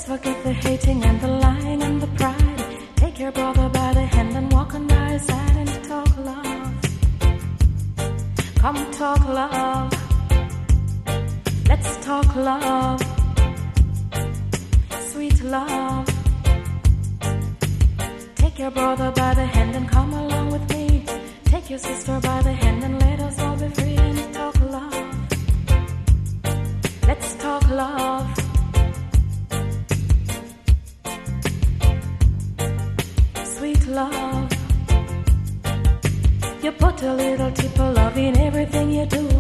forget the hating and the lying and the pride. Take your brother by the hand and walk on by his side and talk love. Come talk love. Let's talk love. Sweet love. Take your brother by the hand and come along with me. Take your sister by the hand and let us all be free and talk love. Let's talk love. Sweet love. You put a little tip of love in everything you do.